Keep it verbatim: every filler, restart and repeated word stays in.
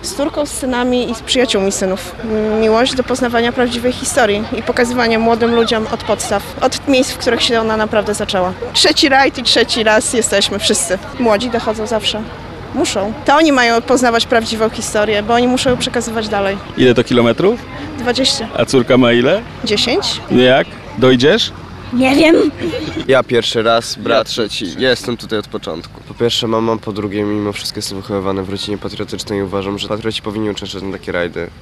Z córką, z synami i z przyjaciółmi synów. Miłość do poznawania prawdziwej historii i pokazywania młodym ludziom od podstaw, od miejsc, w których się ona naprawdę zaczęła. Trzeci rajd i trzeci raz jesteśmy wszyscy. Młodzi dochodzą zawsze. Muszą. To oni mają poznawać prawdziwą historię, bo oni muszą ją przekazywać dalej. Ile to kilometrów? dwadzieścia. A córka ma ile? dziesięć? Jak? Dojdziesz? Nie wiem. Ja pierwszy raz, brat trzeci. Ja jestem tutaj od początku. Po pierwsze mama, po drugie mimo wszystko jestem wychowywany w rodzinie patriotycznej i uważam, że patrioci powinni uczęszczać na takie rajdy.